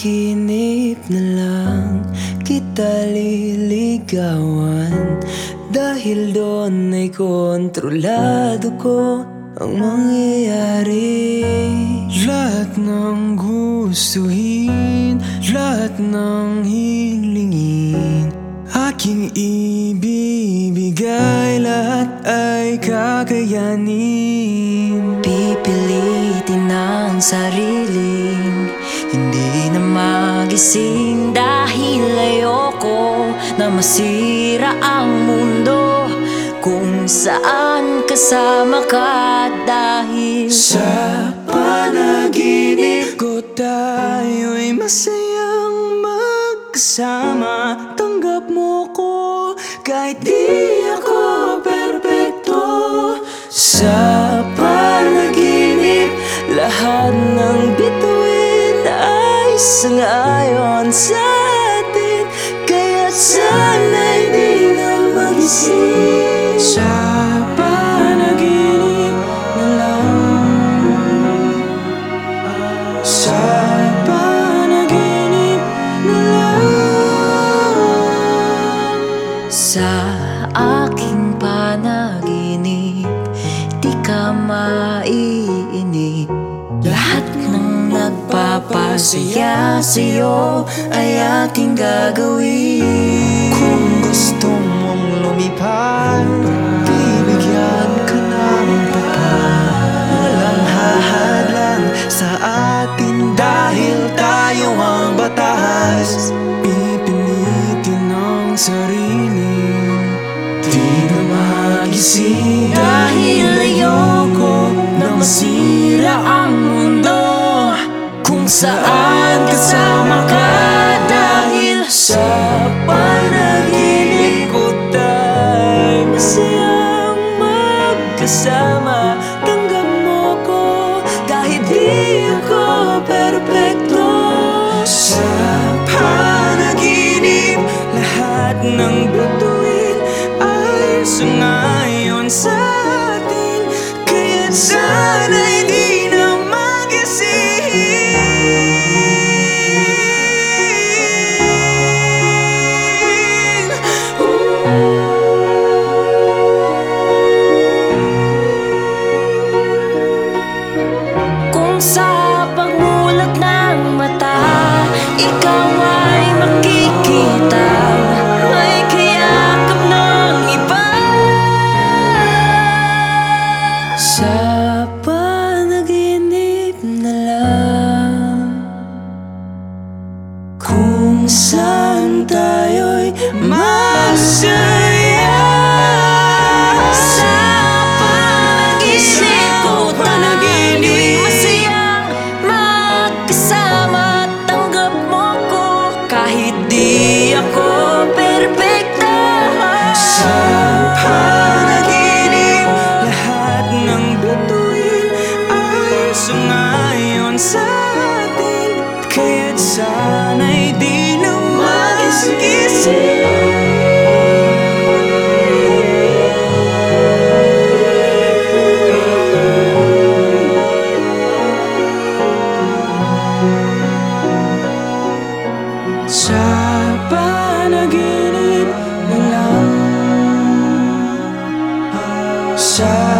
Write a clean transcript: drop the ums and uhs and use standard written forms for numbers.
panaginip na lang kita liligawan, dahil doon ay kontrolado ko ang mangyayari. Lahat ng gustuhin, lahat ng hilingin, aking ibibigay, lahat ay kakayanin. Pipilitin ang sariling hindi na magising, dahil ayoko na masira ang mundo kung saan kasama ka. Dahil sa panaginip ko tayo'y masayang magkasama. Tanggap mo ko kahit di ako perpekto. Sa panaginip lahat ng bituin ay sangayon sa atin, kaya sana'y di na magising. Sa panaginip na lang, sa panaginip na lang. Sa aking panaginip di ka maiinip, lahat ng nagpapasaya sa'yo ay aking gagawin. Kung gusto mong lumipad, bibigyan ka ng papad. Walang hahadlang sa atin dahil tayo ang batas. Pipilitin ang sarili, di na magising, dahil ayoko na masira ang mundo kung saan kasama ka. Dahil sa panaginip ko tayo masayang magkasama. Tanggap mo ko kahit di ako perpekto. Sa panaginip lahat ng bituin ay sangayon sa atin, kaya sana'y di na magising. Kung sa pagmulat ng mata ikaw ay makikita, may kayakap ng iba. Sa panaginip na lang, kung saan tayo'y masaya. Sa panaginip ko tayo'y masayang magkasama. Tanggap mo ko kahit di ako perpekto. Sa panaginip lahat ng bituin ay sangayon sa atin, kaya't sana'y di na magising. Sa panaginip na lang, sa